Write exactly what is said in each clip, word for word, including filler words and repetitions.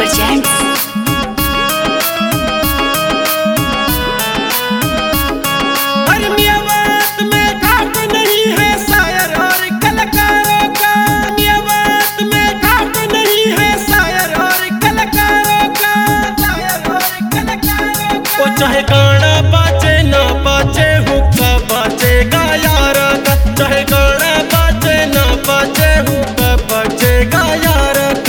presents मियावात में घाट नहीं है शायर और कलाकारों का। मियावात में घाट नहीं है शायर और कलाकारों का। शायर और कलाकारों का। वो चाहे गाना बाजे ना बाजे हुक्का बाजेगा यार का। चाहे गाना बाजे ना बाजे हुक्का बाजेगा यार का।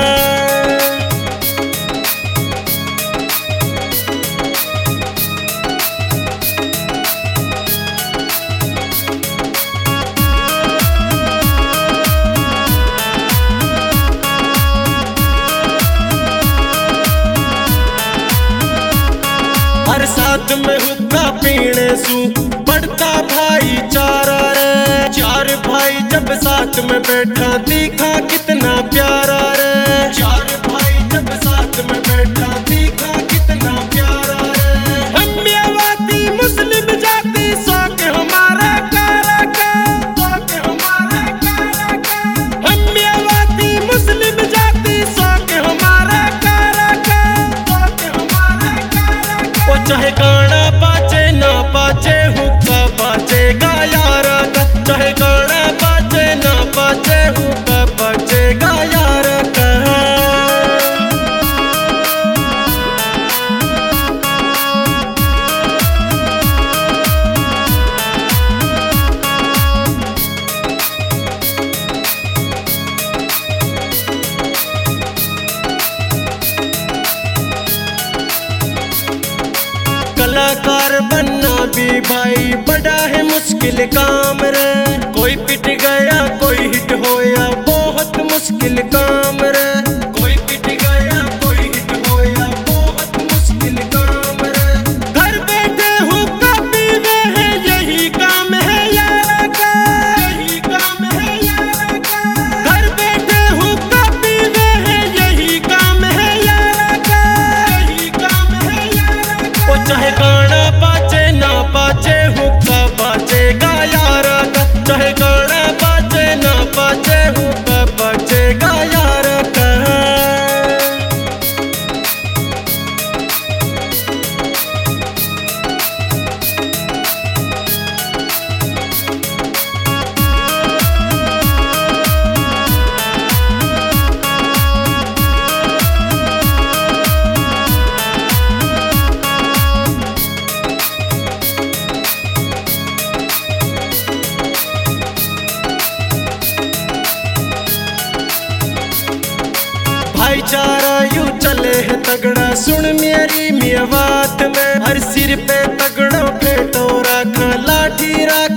हर साथ में हुक्का पीने सू बढ़ता भाईचारा रे। चार भाई जब साथ में बैठा दिखा कितना प्यारा रे। चार भाई जब साथ में बैठा दिखा कितना प्यारा रे। हम मियावाती मुस्लिम जाति शौक हमारा कारा का। शौक हमारा कारा का। हम मियावाती मुस्लिम जाति शौक हमारा कारा का। शौक हमारा कारा का। वो चाहे गाना बाजे ना बाजे हुक्का बाजेगा यार का। चाहे गाना बाजे ना बाजे हुक्का बाजेगा यार का। कलाकार बनना भी भाई बड़ा है मुश्किल काम रे। कोई पिट गया कोई हिट होया बहुत मुश्किल काम रे। कोई पिट गया कोई हिट होया बहुत मुश्किल काम रे। घर बैठे हुक्का पीवे है यही काम है यार का। यही काम है यार का। घर बैठे हुक्का पीवे है यही काम है यार का। यही काम है यार का। वो चाहे गाना बाजे ना बाजे हुक्का बाजेगा यार का। चाहे गाना बाजे ना बाजे हुक्का बाजेगा यार का। भाईचारा यूं चले है तगड़ा सुन मेरी मियावात में। हर सिर पे तगड़ो फेटो रखा लाठी रख